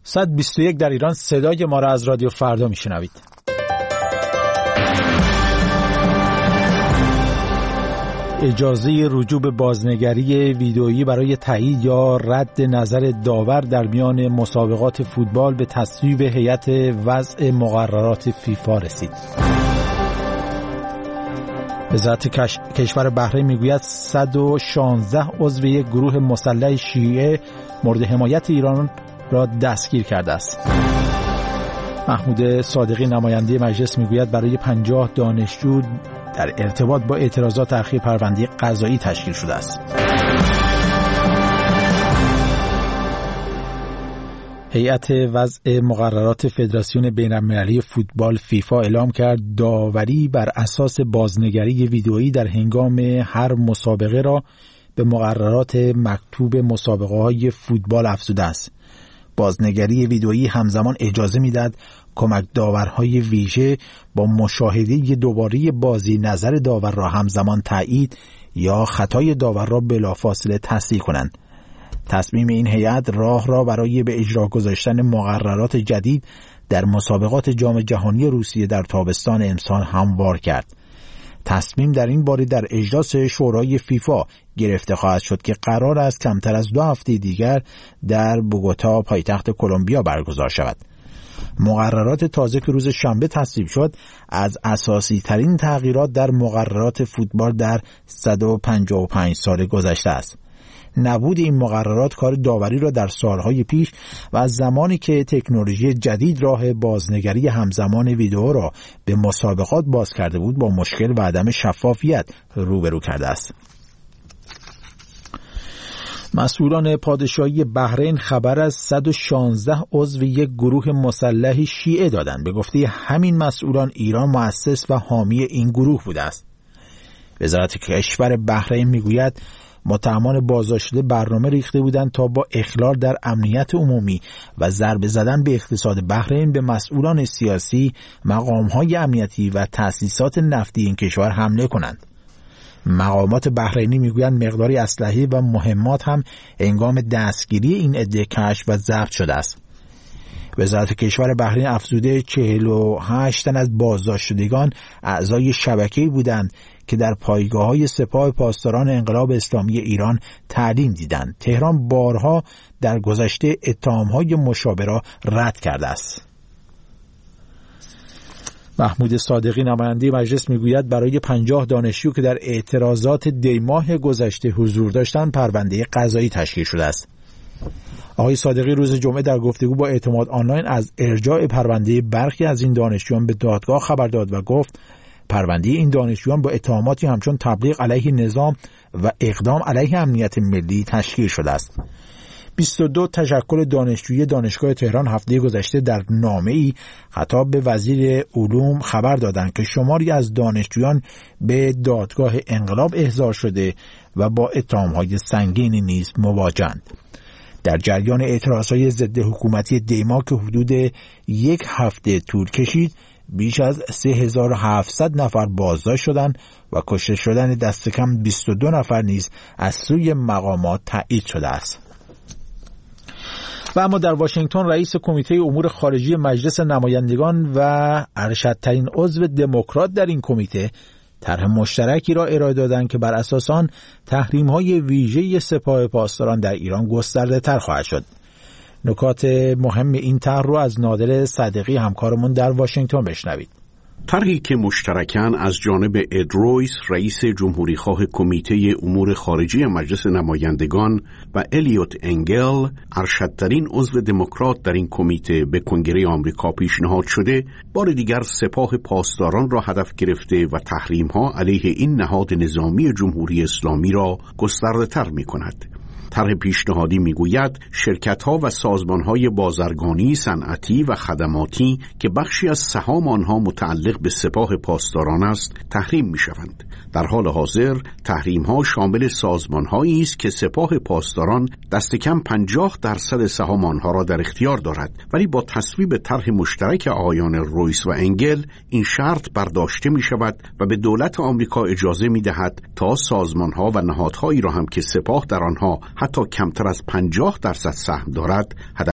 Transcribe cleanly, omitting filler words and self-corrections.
121 در ایران. صدای ما را از رادیو فردا میشنوید. اجازه رجوع به بازنگری ویدئویی برای تایید یا رد نظر داور در میان مسابقات فوتبال به تصویب هیئت وضع مقررات فیفا رسید. وزارت کشور بحرین میگوید 116 عضو یک گروه مسلح شیعه مورد حمایت ایران را دستگیر کرده است. محمود صادقی نماینده مجلس میگوید برای 50 دانشجو در ارتباط با اعتراضات اخیر پرونده قضایی تشکیل شده است. هیئت وضع مقررات فدراسیون بین‌المللی فوتبال فیفا اعلام کرد داوری بر اساس بازنگری ویدئویی در هنگام هر مسابقه را به مقررات مکتوب مسابقه‌های فوتبال افزوده است. بازنگری ویدئویی همزمان اجازه می‌دهد کمک داورهای ویژه با مشاهده دوباره بازی نظر داور را همزمان تایید یا خطای داور را بلافاصله تصحیح کنند. تصمیم این هیئت راه را برای به اجرا گذاشتن مقررات جدید در مسابقات جام جهانی روسیه در تابستان امسال هموار کرد. تصمیم در این باره در اجلاس شورای فیفا گرفته خواهد شد که قرار است کمتر از 2 هفته دیگر در بوگوتا پایتخت کلمبیا برگزار شود. مقررات تازه که روز شنبه تصویب شد از اساسی ترین تغییرات در مقررات فوتبال در 155 سال گذشته است. نبود این مقررات کار داوری را در سالهای پیش و از زمانی که تکنولوژی جدید راه بازنگری همزمان ویدئو را به مسابقات باز کرده بود با مشکل و عدم شفافیت روبرو کرده است. مسئولان پادشاهی بحرین خبر از 116 عضو یک گروه مسلح شیعه دادند. به گفته همین مسئولان ایران مؤسس و حامی این گروه بوده است. وزارت کشور بحرین میگوید متهمان بازداشت شده برنامه ریخته بودند تا با اخلال در امنیت عمومی و ضربه زدن به اقتصاد بحرین به مسئولان سیاسی، مقام‌های امنیتی و تأسیسات نفتی این کشور حمله کنند. مقامات بحرینی میگویند مقداری اسلحه و مهمات هم هنگام دستگیری این عده کشف و ضبط شده است. وزارت کشور بحرین افزوده 48 تن از بازداشت شدگان اعضای شبکه‌ای بودند که در پایگاه‌های سپاه پاسداران انقلاب اسلامی ایران تعلیم دیدند. تهران بارها در گذشته اتهام‌های مشابه را رد کرده است. محمود صادقی نماینده مجلس میگوید برای 50 دانشجو که در اعتراضات دیماه گذشته حضور داشتند پرونده قضایی تشکیل شده است. آقای صادقی روز جمعه در گفتگو با اعتماد آنلاین از ارجاع پرونده برخی از این دانشجویان به دادگاه خبر داد و گفت پرونده این دانشجویان با اتهاماتی همچون تبلیغ علیه نظام و اقدام علیه امنیت ملی تشکیل شده است. 22 تشکل دانشجویی دانشگاه تهران هفته گذشته در نامه‌ای خطاب به وزیر علوم خبر دادند که شماری از دانشجویان به دادگاه انقلاب احضار شده و با اتهام‌های سنگینی نیز مواجه‌اند. در جریان اعتراضهای ضد حکومتی دیما که حدود 1 هفته طول کشید، بیش از 3700 نفر بازداشت شدند و کشته شدن دست کم 22 نفر نیز از سوی مقامات تایید شده است. و اما در واشنگتن رئیس کمیته امور خارجی مجلس نمایندگان و ارشدترین عضو دموکرات در این کمیته طرح مشترکی را ارائه دادند که بر اساس آن تحریم‌های ویژه سپاه پاسداران در ایران گسترده‌تر خواهد شد. نکات مهم این طرح را از نادر صدیقی همکارمون در واشنگتن بشنوید. طرحی که مشترکاً از جانب اد رویس رئیس جمهوریخواه کمیته امور خارجی مجلس نمایندگان و الیوت انگل ارشدترین عضو دموکرات در این کمیته به کنگره آمریکا پیشنهاد شده، بار دیگر سپاه پاسداران را هدف گرفته و تحریم‌ها علیه این نهاد نظامی جمهوری اسلامی را گسترده‌تر می‌کند. طرح پیشنهادی میگوید شرکت‌ها و سازمان‌های بازرگانی، صنعتی و خدماتی که بخشی از سهام آنها متعلق به سپاه پاسداران است تحریم می‌شوند. در حال حاضر تحریم‌ها شامل سازمان‌هایی است که سپاه پاسداران دست کم 50% سهام آنها را در اختیار دارد، ولی با تصویب طرح مشترک آقایان رویس و انگل این شرط برداشته می‌شود و به دولت آمریکا اجازه می‌دهد تا سازمان‌ها و نهادهایی را هم که سپاه در آنها حتی کمتر از 50% سهم دارد هدف